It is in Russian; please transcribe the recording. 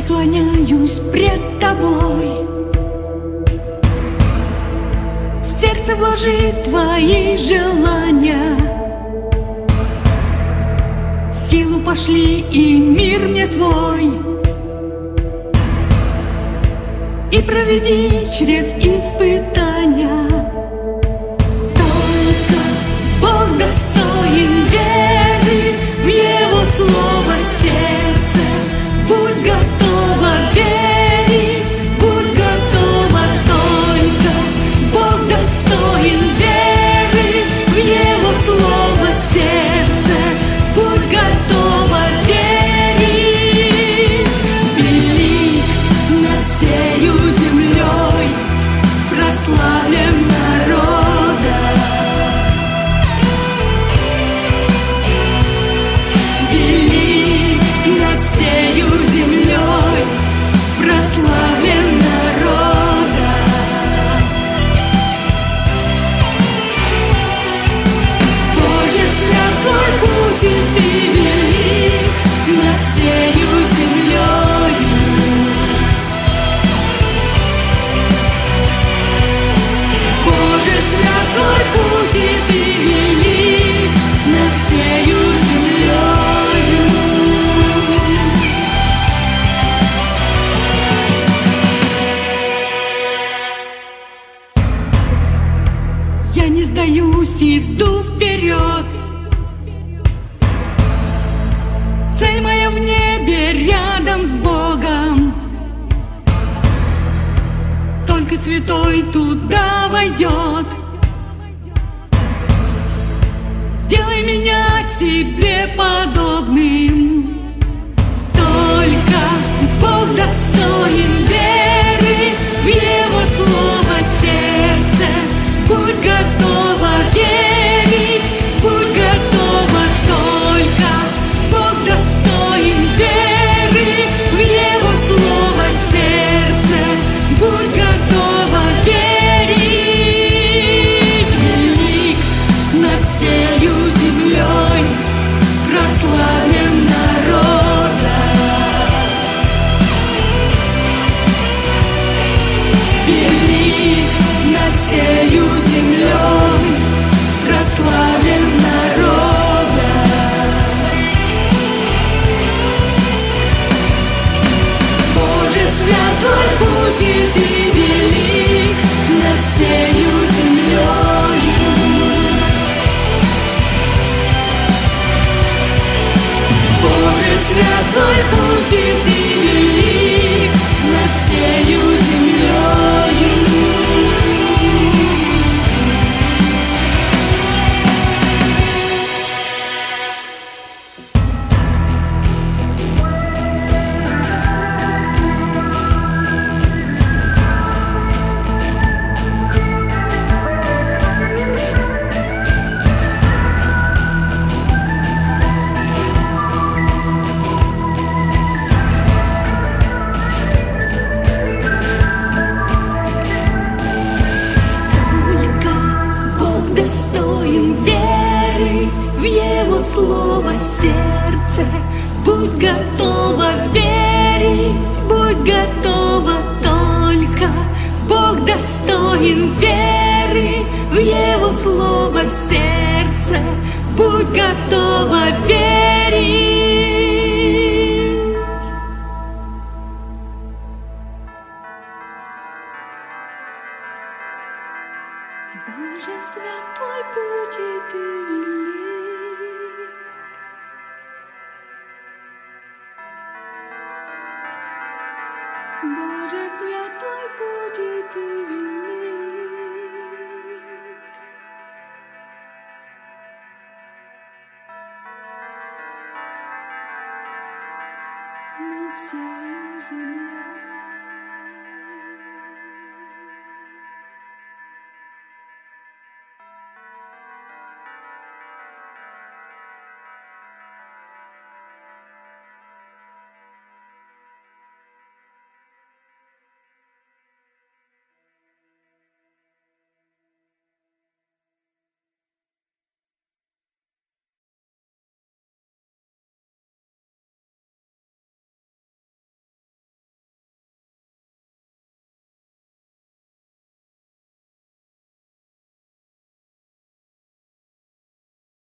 преклоняюсь пред Тобой. В сердце вложи Твои желания, силу пошли и мир мне Твой, и проведи через испытания. Только Бог достоин веры, в Его слово сердце будь готова верить, будь готова. Только Бог достоин веры, в Его слово сердце будь готова верить. Велик над всею землей, прославлен народа. Велик над всею землей, прославлен народа. Боже святой, пусть и Ты велик над всею землей. Боже святой, пусть и Ты велик над всею землею. Я не сдаюсь, иду вперед. Цель моя в небе, рядом с Богом. Только святой туда войдет. Сделай меня себе подобным. Только Бог достоин веры, в Его слово сердце будь готова верить, будь готова. Только Бог достоин веры, в Его слово сердце будь готова верить. Велик над всею землей, прославлен народа. Велик над всею землей, прославлен народа. Боже святой, пусть и Ты велик над всею землей. Боже святой, пусть и Ты велик над всею землей. Только Бог достоин веры, в Его слово сердце будь готова верить, будь готова. Только Бог достоин веры, в Его слово сердце будь готова верить. Боже святой, будь и Ты велик. Боже святой, будь и Ты велик. Над всею землей.